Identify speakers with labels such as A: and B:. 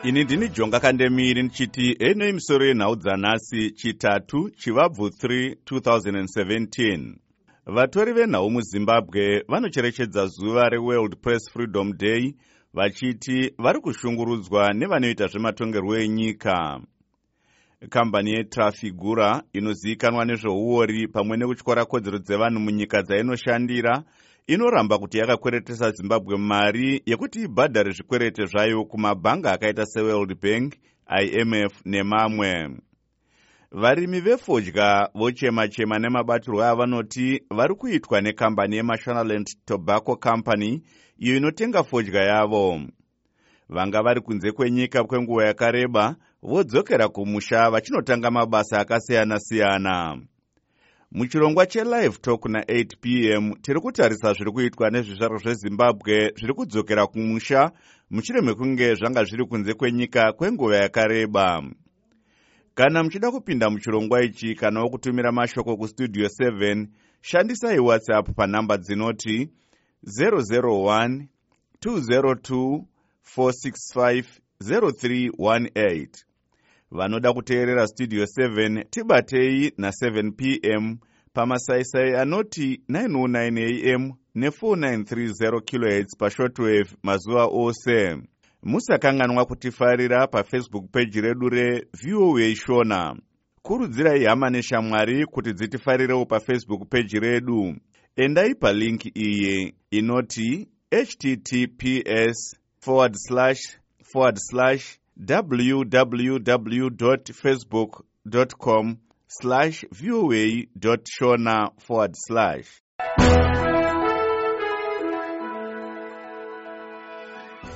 A: Ini ndini Jonga Kandemiri nchiti eno imisoro yenhau dzanhasi chitatu chivabvu 3 2017. Vatori venhau muZimbabwe vanocherechedza zuva reWorld Press Freedom Day vachiti vari kushungurudzwa nevanoita zvematongerwo enyika. Kambani yeTrafigura inozivikanwa nezveuori pamwe nekutyora kodzero dzevanhu munyika dzainoshandira inoramba kuti yakakweretesa Zimbabwe mari yekuti ibhadhare zvikwerete zvayo kumabhanga akaita seWorld Bank, IMF nemamwe. Varimi vefodya vochema-chema nemabatirwo avanoti vari kuitwa nekambani yeMashonaland Tobacco Company iyo inotenga fodya yavo. Vanga vari kunze kwenyika kwenguva yakareba vodzokera kumusha vachinotanga mabasa akasiyana-siyana. Muchirongwa cheLive Talk na8 p.m. tiri kutarisa zviri kuitwa nezvizvarwa zveZimbabwe zviri kudzokera kumusha mushure mekunge zvanga zviri kunze kwenyika kwenguva yakareba. Kana muchida kupinda muchirongwa ichi kana kutumira mashoko kustudio 7, shandisai WhatsApp panhamba dzinoti 001 202 465 0318. Vanoda kuteerera Studio 7 tibatei na7 p.m. pamasaisai anoti 909 am ne4930 kHz pashortwave mazuva ose. Musakanganwa kutifarira paFacebook page redu reVOA Shona. Kurudzirai hama neshamwari kuti dzitifarirewo paFacebook page redu. Endai palinki iyi inoti https://www.facebook.com/voa.shona/.